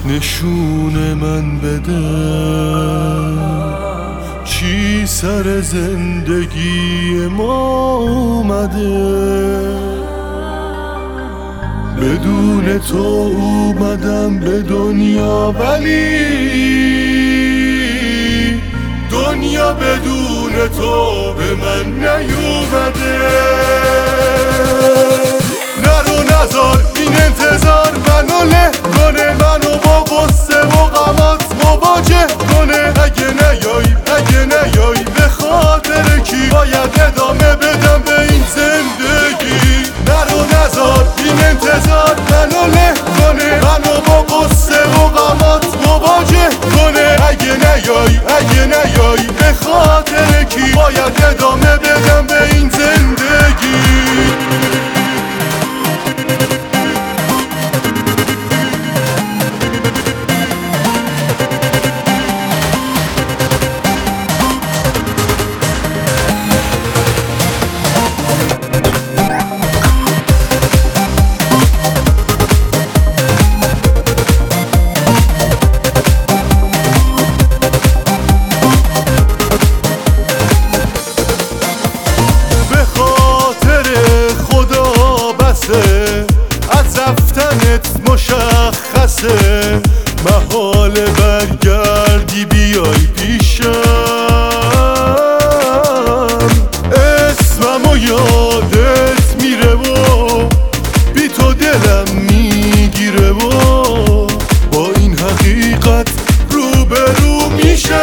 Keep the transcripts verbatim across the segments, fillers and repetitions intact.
نشون من بده چی سر زندگی ما اومده. بدون تو اومدم به دنیا ولی دنیا بدون تو به من نیومده. نرو نزار این انتظار منو له کنه، منو با غصه و غمات مواجه کنه. اگه نیایی اگه نیایی به خاطر کی باید ادامه بدم به این زندگی. نرو نزار این انتظار منو له کنه، منو با غصه و غمات مواجه کنه. اگه نیایی اگه نیایی به خاطر کی باید ادامه بدم به این زندگی. از رفتنت مشخصه، محال برگردی بیای پیشم. اسمم و یادت میره و بی تو دلم میگیره و با این حقیقت روبرو میشم.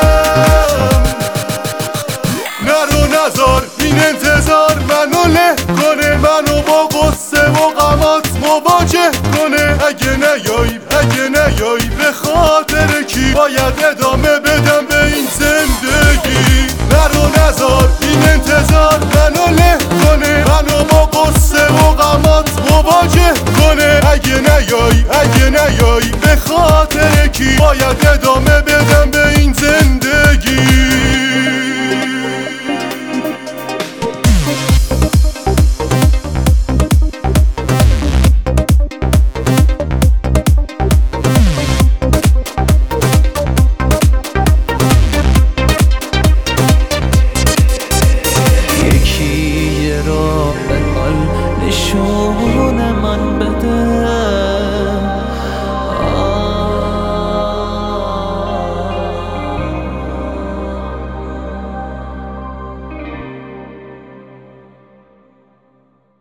نرو نزار این انتظار منو له کنه، منو با غصه و غمات مواجه کنه. اگه نیایی اگه نیایی به خاطر کی باید ادامه بدم به این زندگی. نرو نزار این انتظار منو له کنه، منو با غصه و غمات مواجه کنه. اگه نیایی اگه نیایی به خاطر کی باید ادامه بدم به این زندگی.